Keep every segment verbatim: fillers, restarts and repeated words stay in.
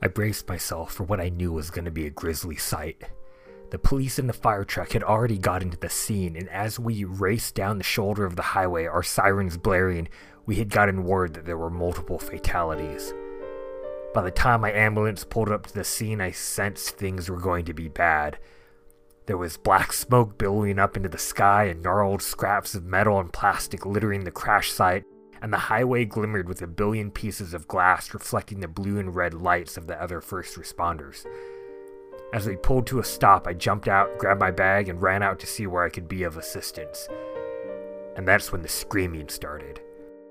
braced myself for what I knew was going to be a grisly sight. The police and the fire truck had already got into the scene, and as we raced down the shoulder of the highway, our sirens blaring, we had gotten word that there were multiple fatalities. By the time my ambulance pulled up to the scene, I sensed things were going to be bad. There was black smoke billowing up into the sky and gnarled scraps of metal and plastic littering the crash site, and the highway glimmered with a billion pieces of glass reflecting the blue and red lights of the other first responders. As we pulled to a stop, I jumped out, grabbed my bag, and ran out to see where I could be of assistance. And that's when the screaming started.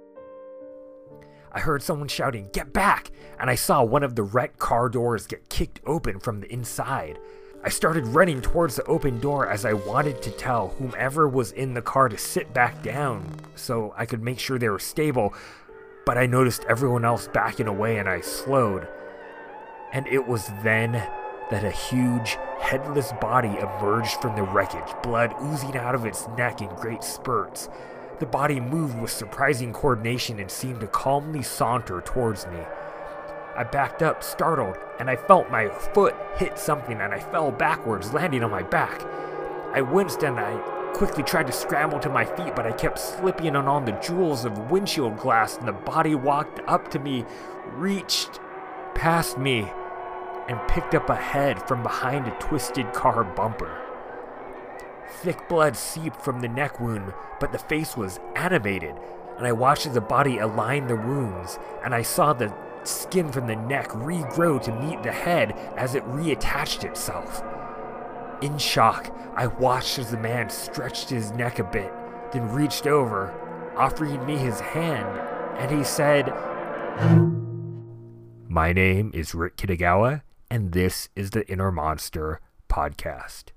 I heard someone shouting, "Get back!" and I saw one of the wrecked car doors get kicked open from the inside. I started running towards the open door as I wanted to tell whomever was in the car to sit back down so I could make sure they were stable, but I noticed everyone else backing away and I slowed. And it was then that a huge, headless body emerged from the wreckage, blood oozing out of its neck in great spurts. The body moved with surprising coordination and seemed to calmly saunter towards me. I backed up, startled, and I felt my foot hit something and I fell backwards, landing on my back. I winced and I quickly tried to scramble to my feet, but I kept slipping on the jewels of windshield glass, and the body walked up to me, reached past me, and picked up a head from behind a twisted car bumper. Thick blood seeped from the neck wound, but the face was animated, and I watched as the body align the wounds, and I saw the skin from the neck regrow to meet the head as it reattached itself. In shock, I watched as the man stretched his neck a bit, then reached over, offering me his hand, and he said, "My name is Rick Kitagawa, and this is the Inner Monster Podcast."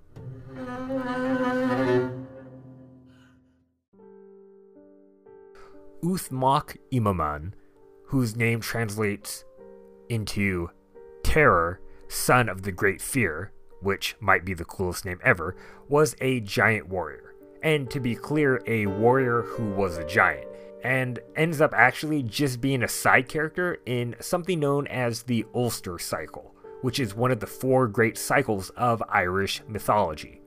Uthmok Imaman, whose name translates into Terror, Son of the Great Fear, which might be the coolest name ever, was a giant warrior. And to be clear, a warrior who was a giant, and ends up actually just being a side character in something known as the Ulster Cycle, which is one of the four great cycles of Irish mythology.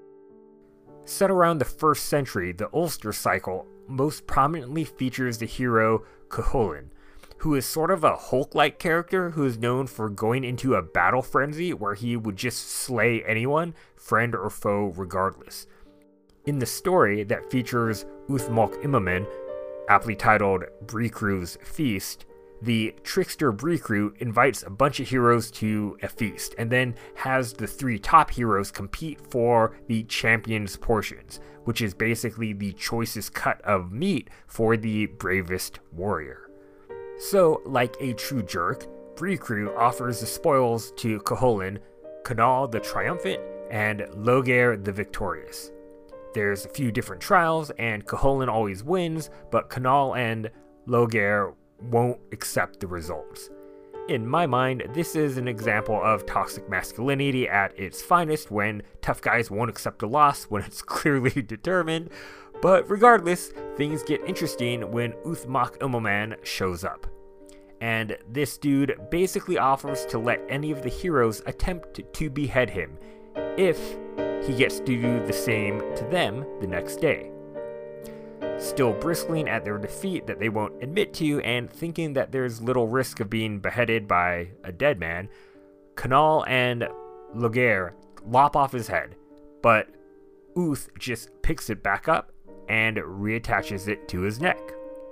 Set around the first century, the Ulster Cycle most prominently features the hero Cuchulainn, who is sort of a Hulk-like character who is known for going into a battle frenzy where he would just slay anyone, friend or foe regardless. In the story that features Uthmok Imaman, aptly titled Bricriu's Feast, the trickster Bricriu invites a bunch of heroes to a feast and then has the three top heroes compete for the champion's portions, which is basically the choicest cut of meat for the bravest warrior. So, like a true jerk, Bricriu offers the spoils to Cuchulainn, Conall the Triumphant, and Logair the Victorious. There's a few different trials, and Cuchulainn always wins, but Conall and Logair won't accept the results. In my mind, this is an example of toxic masculinity at its finest, when tough guys won't accept a loss when it's clearly determined. But regardless, things get interesting when Uthmok Imaman shows up. And this dude basically offers to let any of the heroes attempt to behead him, if he gets to do the same to them the next day. Still bristling at their defeat that they won't admit to, and thinking that there's little risk of being beheaded by a dead man, Conall and Logair lop off his head, but Uth just picks it back up and reattaches it to his neck.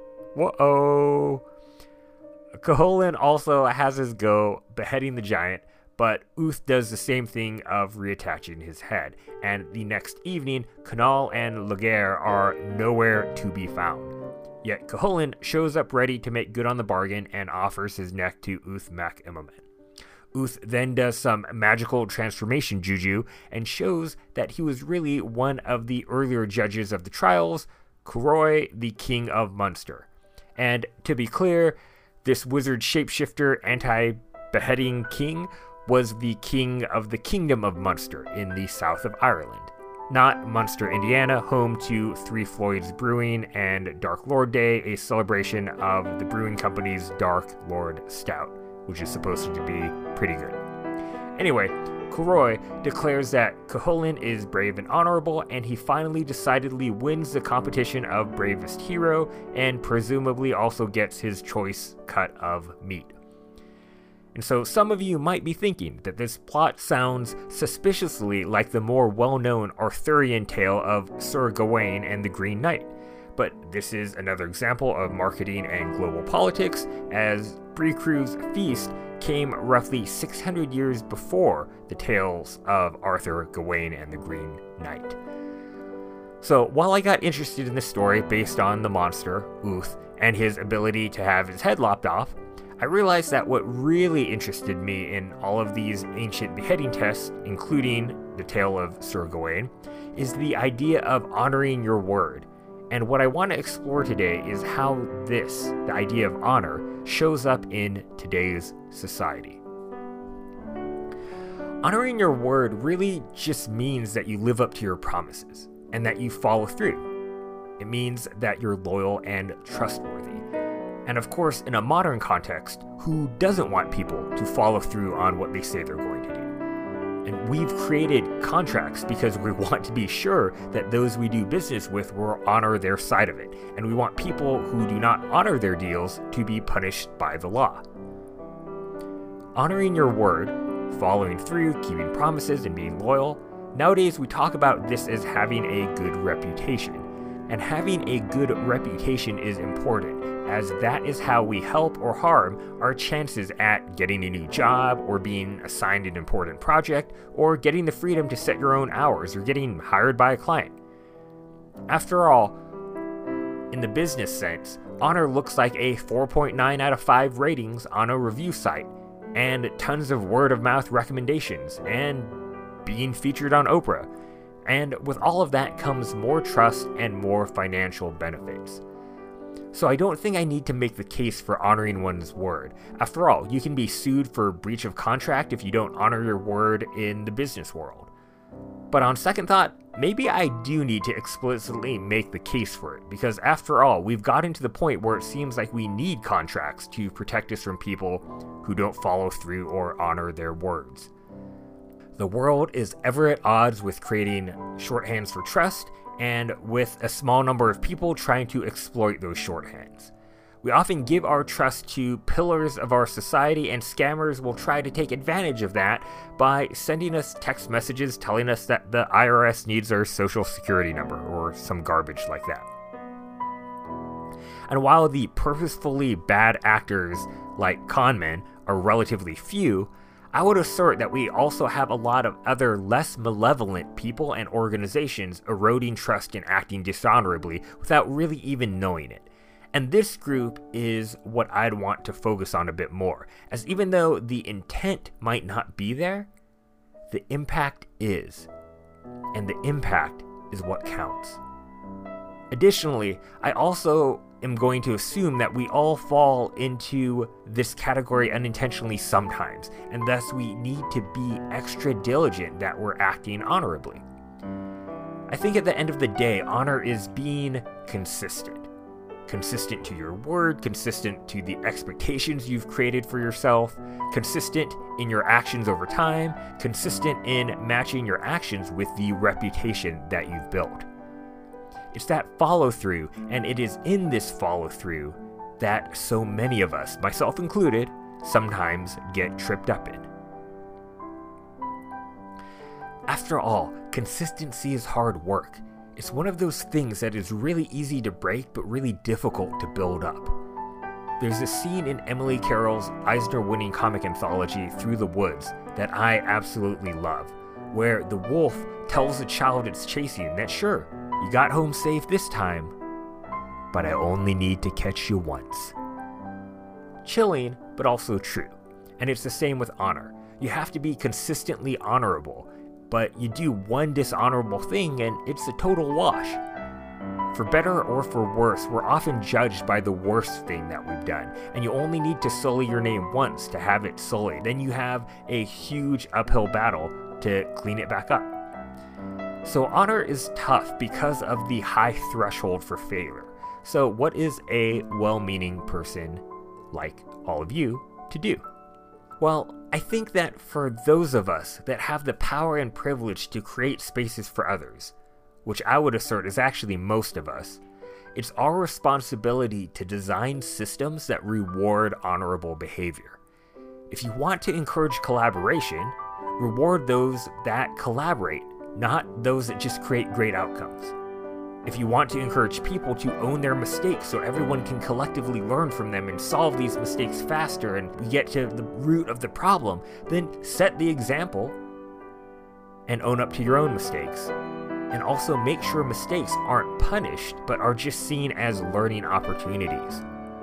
Whoa! Cuchulainn also has his go beheading the giant, but Uth does the same thing of reattaching his head, and the next evening, Conall and Logair are nowhere to be found. Yet Cuchulainn shows up ready to make good on the bargain and offers his neck to Uthmok Imaman. Uth then does some magical transformation juju and shows that he was really one of the earlier judges of the trials, Curoi, the King of Munster. And to be clear, this wizard shapeshifter anti-beheading king was the king of the Kingdom of Munster in the south of Ireland, not Munster, Indiana, home to Three Floyds Brewing and Dark Lord Day, a celebration of the brewing company's Dark Lord Stout, which is supposed to be pretty good. Anyway, Kuroi declares that Cuchulainn is brave and honorable, and he finally decidedly wins the competition of bravest hero, and presumably also gets his choice cut of meat. And so some of you might be thinking that this plot sounds suspiciously like the more well-known Arthurian tale of Sir Gawain and the Green Knight. But this is another example of marketing and global politics, as Brie Crew's feast came roughly six hundred years before the tales of Arthur, Gawain, and the Green Knight. So while I got interested in this story based on the monster, Uth, and his ability to have his head lopped off, I realized that what really interested me in all of these ancient beheading tests, including the tale of Sir Gawain, is the idea of honoring your word. And what I want to explore today is how this, the idea of honor, shows up in today's society. Honoring your word really just means that you live up to your promises and that you follow through. It means that you're loyal and trustworthy. And of course, in a modern context, who doesn't want people to follow through on what they say they're going to do? And we've created contracts because we want to be sure that those we do business with will honor their side of it. And we want people who do not honor their deals to be punished by the law. Honoring your word, following through, keeping promises, and being loyal, nowadays we talk about this as having a good reputation. And having a good reputation is important, as that is how we help or harm our chances at getting a new job, or being assigned an important project, or getting the freedom to set your own hours, or getting hired by a client. After all, in the business sense, honor looks like a four point nine out of five ratings on a review site, and tons of word-of-mouth recommendations, and being featured on Oprah. And with all of that comes more trust and more financial benefits. So I don't think I need to make the case for honoring one's word. After all, you can be sued for breach of contract if you don't honor your word in the business world. But on second thought, maybe I do need to explicitly make the case for it, because after all, we've gotten to the point where it seems like we need contracts to protect us from people who don't follow through or honor their words. The world is ever at odds with creating shorthands for trust, and with a small number of people trying to exploit those shorthands. We often give our trust to pillars of our society, and scammers will try to take advantage of that by sending us text messages telling us that the I R S needs our social security number, or some garbage like that. And while the purposefully bad actors like conmen are relatively few, I would assert that we also have a lot of other less malevolent people and organizations eroding trust and acting dishonorably without really even knowing it. And this group is what I'd want to focus on a bit more, as even though the intent might not be there, the impact is. And the impact is what counts. Additionally, I also am going to assume that we all fall into this category unintentionally sometimes, and thus we need to be extra diligent that we're acting honorably. I think at the end of the day, honor is being consistent. Consistent to your word, consistent to the expectations you've created for yourself, consistent in your actions over time, consistent in matching your actions with the reputation that you've built. It's that follow-through, and it is in this follow-through that so many of us, myself included, sometimes get tripped up in. After all, consistency is hard work. It's one of those things that is really easy to break, but really difficult to build up. There's a scene in Emily Carroll's Eisner-winning comic anthology, Through the Woods, that I absolutely love, where the wolf tells the child it's chasing that sure, you got home safe this time, but I only need to catch you once. Chilling, but also true. And it's the same with honor. You have to be consistently honorable, but you do one dishonorable thing and it's a total wash. For better or for worse, we're often judged by the worst thing that we've done, and you only need to sully your name once to have it sullied. Then you have a huge uphill battle to clean it back up. So honor is tough because of the high threshold for failure. So what is a well-meaning person like all of you to do? Well, I think that for those of us that have the power and privilege to create spaces for others, which I would assert is actually most of us, it's our responsibility to design systems that reward honorable behavior. If you want to encourage collaboration, reward those that collaborate, not those that just create great outcomes. If you want to encourage people to own their mistakes so everyone can collectively learn from them and solve these mistakes faster and we get to the root of the problem, then set the example and own up to your own mistakes. And also make sure mistakes aren't punished, but are just seen as learning opportunities.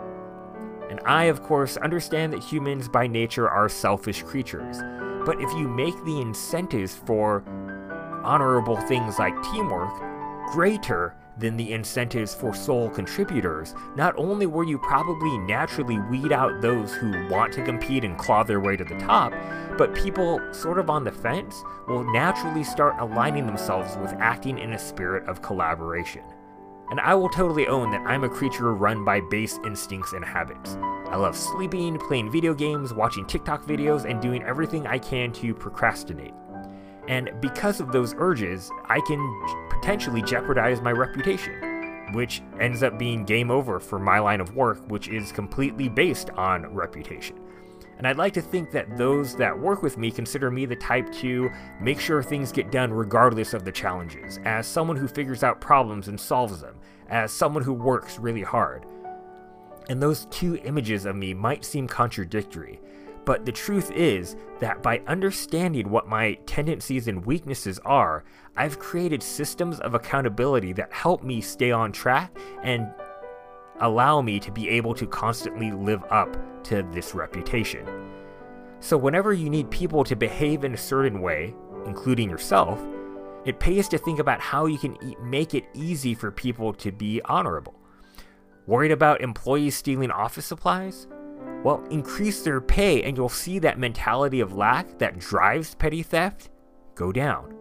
And I, of course, understand that humans by nature are selfish creatures, but if you make the incentives for honorable things like teamwork greater than the incentives for sole contributors, not only will you probably naturally weed out those who want to compete and claw their way to the top, but people sort of on the fence will naturally start aligning themselves with acting in a spirit of collaboration. And I will totally own that I'm a creature run by base instincts and habits. I love sleeping, playing video games, watching TikTok videos, and doing everything I can to procrastinate. And because of those urges, I can potentially jeopardize my reputation, which ends up being game over for my line of work, which is completely based on reputation. And I'd like to think that those that work with me consider me the type to make sure things get done regardless of the challenges, as someone who figures out problems and solves them, as someone who works really hard. And those two images of me might seem contradictory, but the truth is that by understanding what my tendencies and weaknesses are, I've created systems of accountability that help me stay on track and allow me to be able to constantly live up to this reputation. So whenever you need people to behave in a certain way, including yourself, it pays to think about how you can e- make it easy for people to be honorable. Worried about employees stealing office supplies? Well, increase their pay and you'll see that mentality of lack that drives petty theft go down.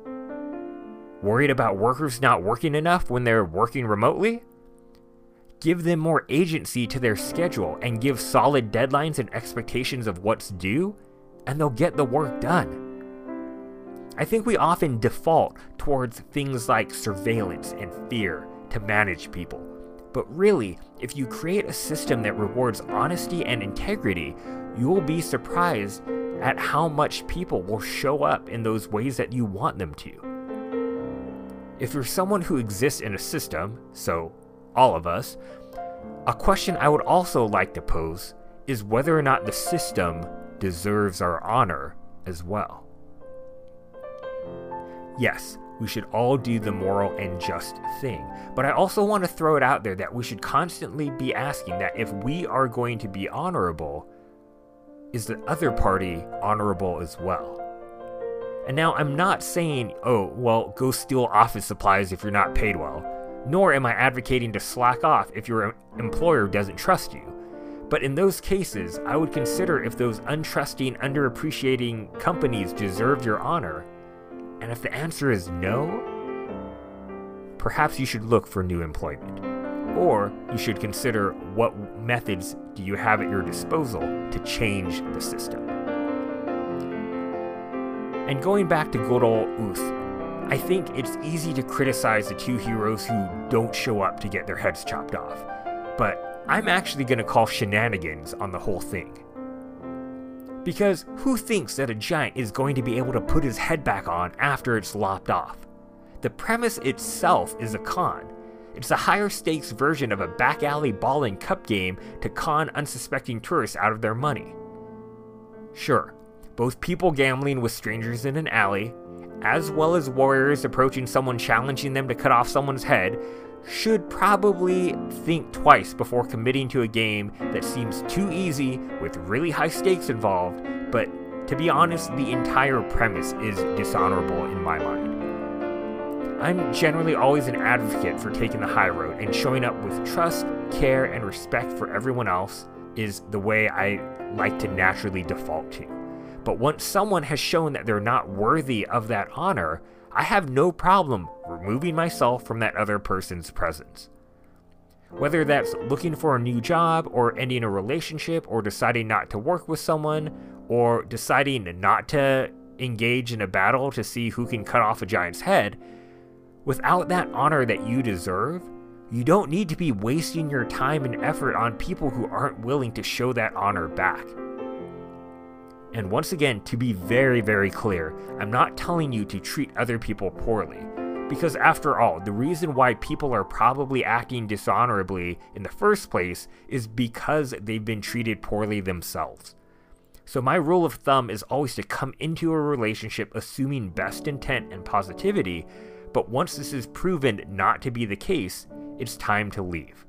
Worried about workers not working enough when they're working remotely? Give them more agency to their schedule and give solid deadlines and expectations of what's due, and they'll get the work done. I think we often default towards things like surveillance and fear to manage people. But really, if you create a system that rewards honesty and integrity, you will be surprised at how much people will show up in those ways that you want them to. If you're someone who exists in a system, so all of us, a question I would also like to pose is whether or not the system deserves our honor as well. Yes, we should all do the moral and just thing. But I also want to throw it out there that we should constantly be asking that if we are going to be honorable, is the other party honorable as well? And now I'm not saying, oh, well, go steal office supplies if you're not paid well, nor am I advocating to slack off if your employer doesn't trust you. But in those cases, I would consider if those untrusting, underappreciating companies deserve your honor. And if the answer is no, perhaps you should look for new employment. Or you should consider what methods do you have at your disposal to change the system. And going back to good old Uth, I think it's easy to criticize the two heroes who don't show up to get their heads chopped off. But I'm actually going to call shenanigans on the whole thing. Because who thinks that a giant is going to be able to put his head back on after it's lopped off? The premise itself is a con. It's a higher stakes version of a back alley ball and cup game to con unsuspecting tourists out of their money. Sure, both people gambling with strangers in an alley, as well as warriors approaching someone challenging them to cut off someone's head, should probably think twice before committing to a game that seems too easy with really high stakes involved, but to be honest, the entire premise is dishonorable in my mind. I'm generally always an advocate for taking the high road, and showing up with trust, care, and respect for everyone else is the way I like to naturally default to. But once someone has shown that they're not worthy of that honor, I have no problem removing myself from that other person's presence. Whether that's looking for a new job, or ending a relationship, or deciding not to work with someone, or deciding not to engage in a battle to see who can cut off a giant's head, without that honor that you deserve, you don't need to be wasting your time and effort on people who aren't willing to show that honor back. And once again, to be very, very clear, I'm not telling you to treat other people poorly. Because after all, the reason why people are probably acting dishonorably in the first place is because they've been treated poorly themselves. So my rule of thumb is always to come into a relationship assuming best intent and positivity, but once this is proven not to be the case, it's time to leave.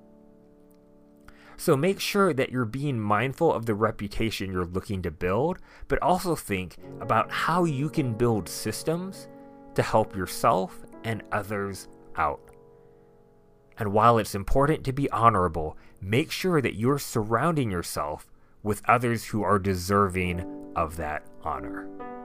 So make sure that you're being mindful of the reputation you're looking to build, but also think about how you can build systems to help yourself and others out. And while it's important to be honorable, make sure that you're surrounding yourself with others who are deserving of that honor.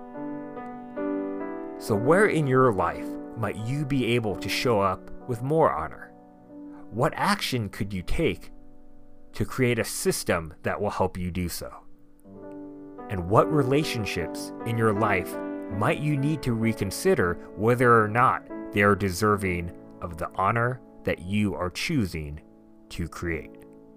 So where in your life might you be able to show up with more honor? What action could you take to create a system that will help you do so? And what relationships in your life might you need to reconsider whether or not they are deserving of the honor that you are choosing to create?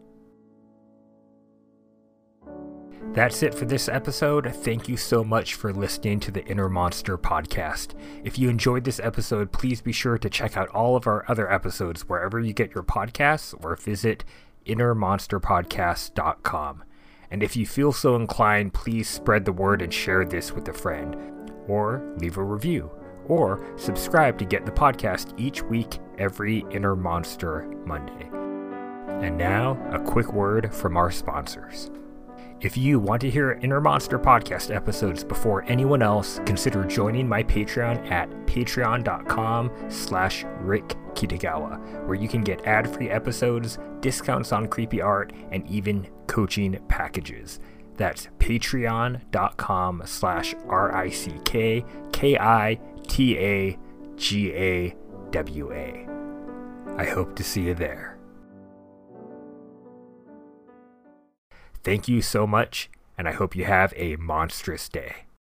That's it for this episode. Thank you so much for listening to the Inner Monster podcast. If you enjoyed this episode, please be sure to check out all of our other episodes wherever you get your podcasts or visit inner monster podcast dot com. And if you feel so inclined, please spread the word and share this with a friend, or leave a review, or subscribe to get the podcast each week every Inner Monster Monday. And now, a quick word from our sponsors. If you want to hear Inner Monster podcast episodes before anyone else, consider joining my Patreon at patreon.com slash Rick Kitagawa, where you can get ad-free episodes, discounts on creepy art, and even coaching packages. That's patreon.com slash R-I-C-K-K-I-T-A-G-A-W-A. I hope to see you there. Thank you so much, and I hope you have a monstrous day.